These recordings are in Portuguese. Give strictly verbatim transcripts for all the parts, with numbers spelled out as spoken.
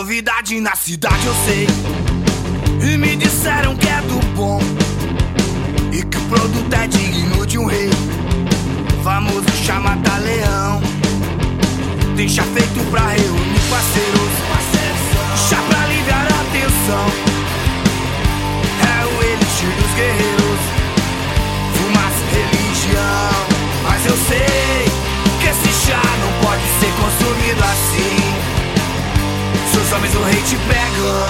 novidade na cidade, eu sei. E me disseram que é do bom e que o produto é digno de um rei. Famoso chama-ta leão. Tem chá feito pra reunir parceiros, chá pra aliviar a tensão. É o elixir dos guerreiros, fumaça, religião. Mas eu sei que esse chá não pode ser consumido assim. Se os homens do rei te pegam,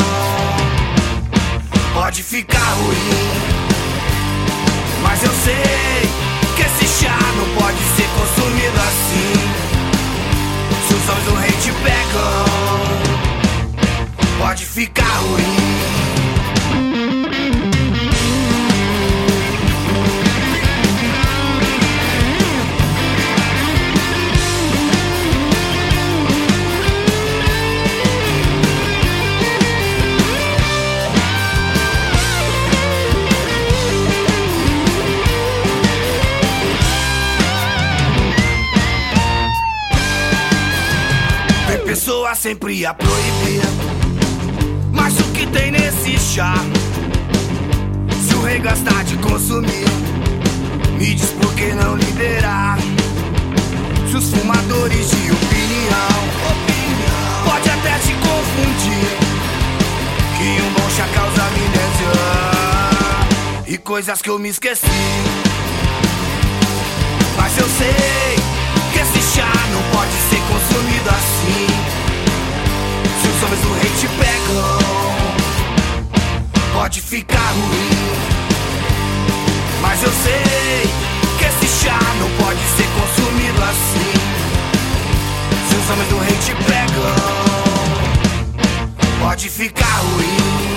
pode ficar ruim. Mas eu sei que esse chá não pode ser consumido assim. Se os homens do rei te pegam, pode ficar ruim. Pessoa sempre a proibir, mas o que tem nesse chá? Se o rei gostar de consumir, me diz por que não liberar. Se os fumadores de opinião, opinião pode até te confundir, que um bom chá causa amnésia e coisas que eu me esqueci. Mas eu sei que esse chá não pode ser consumido assim. Se os homens do rei te pegam, pode ficar ruim. Mas eu sei que esse chá não pode ser consumido assim. Se os homens do rei te pegam, pode ficar ruim.